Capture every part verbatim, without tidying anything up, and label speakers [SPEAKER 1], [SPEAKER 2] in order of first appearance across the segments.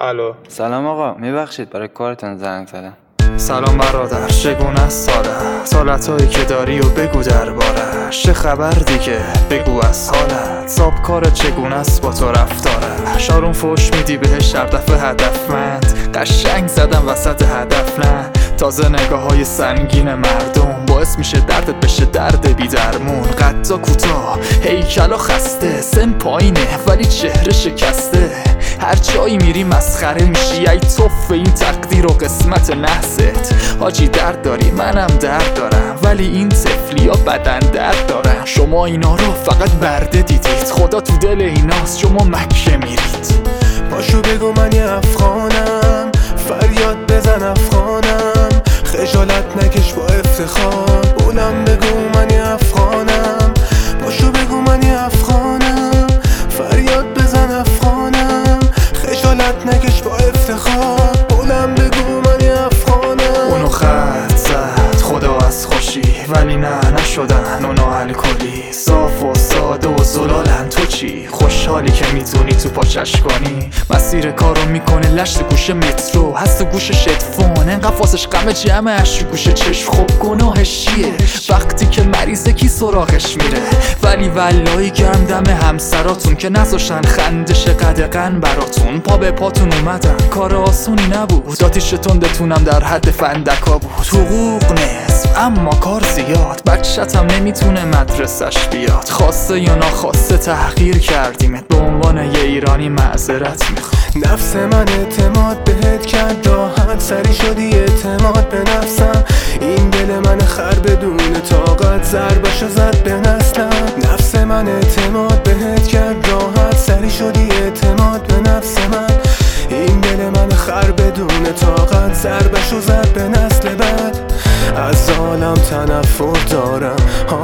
[SPEAKER 1] الو.
[SPEAKER 2] سلام آقا، میبخشید برای کارتون زنگ زدم.
[SPEAKER 1] سلام برادر، چگونه است سالت؟ حالتایی که داری و بگو دربارش. چه خبر دیگه؟ بگو از حالت. صاحب کارت چگونه است با تو رفتارت؟ شارون فوش میدی بهش هر دفعه هدفمند. قشنگ زدم وسط هدف نه. تازه نگاه های سنگین مردم باعث میشه دردت بشه درد بی درمون. قدا کوتاه، هیکلا خسته، سن پایینه ولی چهره شکسته. هر جایی میری مسخره میشی، ای توف این تقدیر و قسمت نحست. حاجی درد داری منم درد دارم، ولی این طفلیا بدن درد دارن. شما اینا رو فقط برده دیدید، خدا تو دل ایناست شما مکه میرید.
[SPEAKER 3] پاشو بگو من یه افغانم، فریاد بزن افغانم. خجالت نکش با افتخار، بولم بگو من یه افغانم. پاشو بگو من یه افغانم، فریاد بزن افغانم. خجالت نکش با افتخار، بولم بگو من یه افغانم.
[SPEAKER 1] اونو خط زد خدا از خوشی، ولی نه نشدن اونا الکلی. صاف و ساده و زلالن، تو چی؟ خوشحالی که میتونی تو پاچش کنی. مسیر کارو میکنه لشت گوش مترو، هست تو گوشش هدفون، انقدر فاسش غم جمعش گوش چشم. خب گناهش چیه؟ وقتی که مریضه کی سراغش میره؟ ولی ولایی گرم دم همسراتون که نذاشتن خندش قدغن براتون. پا به پاتون اومدن، کار آسونی نبود. آتیش تندتونم در حد فندکا بود. حقوق نصف اما کار زیاد، بچه‌تم نمیتونه مدرسش بیاد. خواسته یا ناخواسته تحقیر کردیمت، به عنوان یه ایرانی معذرت میخوام.
[SPEAKER 3] نفس من اعتماد بهت کرد راحت، سری شدی اعتماد به نفسم. این دل من خر بدون طاقت، ضربشو زد به نسلم. نفس من اعتماد بهت کرد راحت، سری شدی اعتماد به نفس من. این دل من خر بدون طاقت، ضربشو زد به نسل بعد. از عالم تنفر دارم،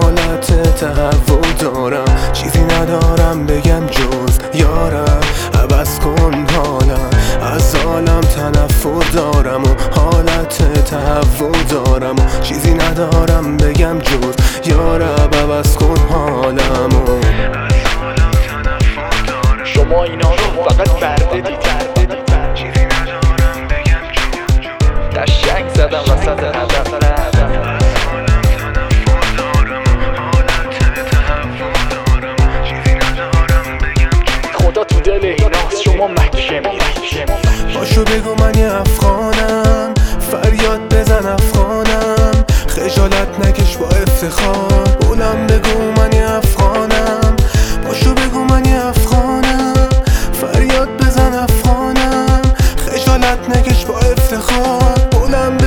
[SPEAKER 3] حالت تهوع دارم. چیزی ندارم بگم جز یارم، عوض کن حالم. از عالم تنفر دارم و حالت تهوع دارم و چیزی ندارم بگم جز یارم، عوض کن حالم.
[SPEAKER 1] شما اینا رو فقط برده دیدن،
[SPEAKER 3] چیزی ندارم بگم جز
[SPEAKER 1] قشنگ زدم وسط هدف نه. خدا تو دل ایناست شما مکه میرید.
[SPEAKER 3] پاشو بگو من یه افغانم، فریاد بزن افغانم. خجالت نکش با افتخار، بولم بگو من یه افغانم. پاشو بگو من یه افغانم، فریاد بزن افغانم. خجالت نکش با افتخار، بولم بگو